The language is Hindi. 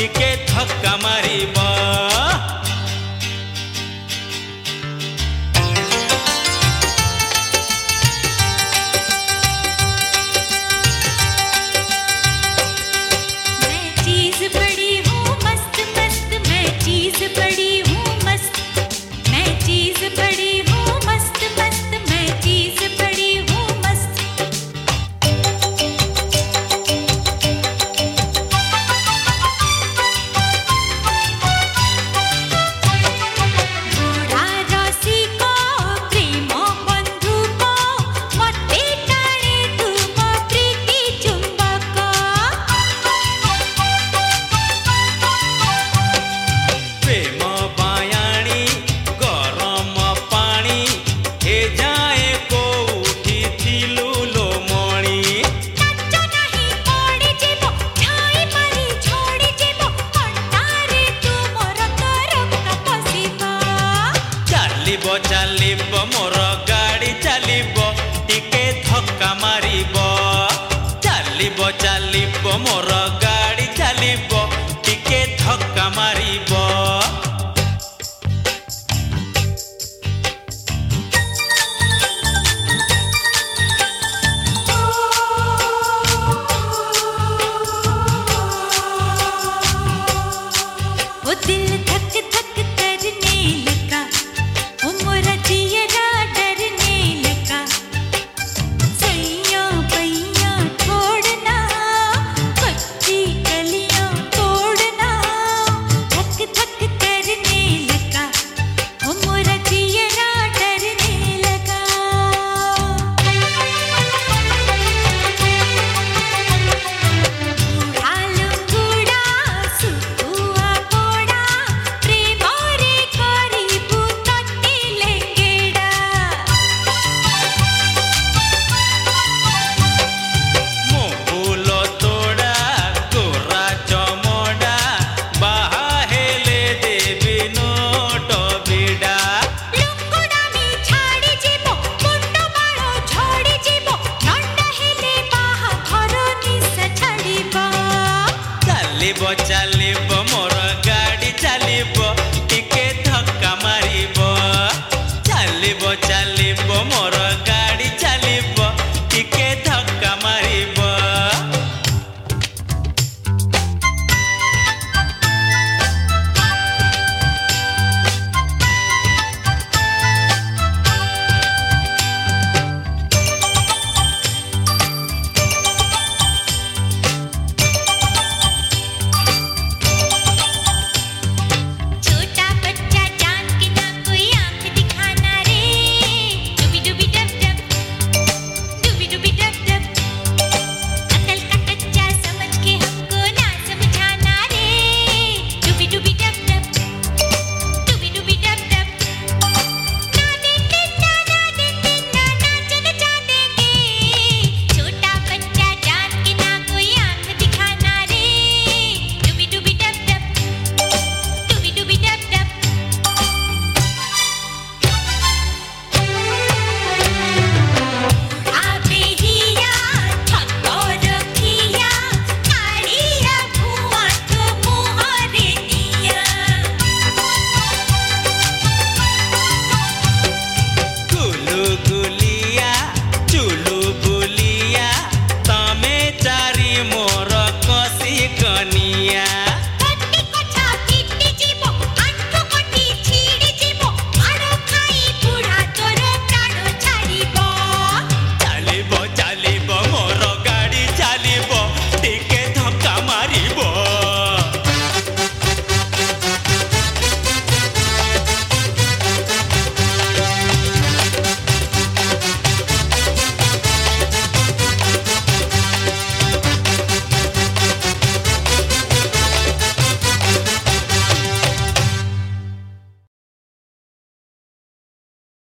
टिके धक्का मारिब। चलिब मोर गाड़ी चलिब टिके धक्का मारिब। चलिब चलिब मोर गाड़ी चलिब टिके धक्का मारिब। वो दिल धक धक करने लगा, वो मोरा जियरा डरने लगा। सैया पैया छोड़ना, कच्ची कलियां तोड़ना। धक धक करने लगा, वो मोरा जियरा डरने लगा। बूढ़ा लंगूड़ा सुतुआ कोड़ा, प्रेम रे करीबू तटिले गेड़ा। मो फूल तोड़ा गोरा चमड़ा, बाहा हेले देवी नोट बिड़ा। लुकुडामी छाड़ी जीवो, मुंड बाळ झड़ी जीवो, नंडा हेले बाहा घर निशा छाड़ीबो। चलिब चलिब मोर